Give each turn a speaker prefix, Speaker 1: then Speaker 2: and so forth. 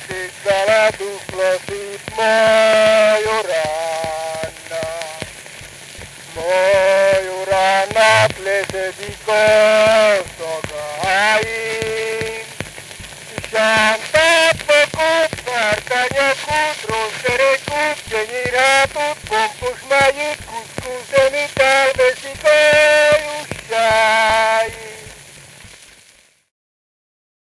Speaker 1: segala tuklosit moyorana moyorana plese di kosogain Santa pekup hartanya ku terus terekuk jenyi ratu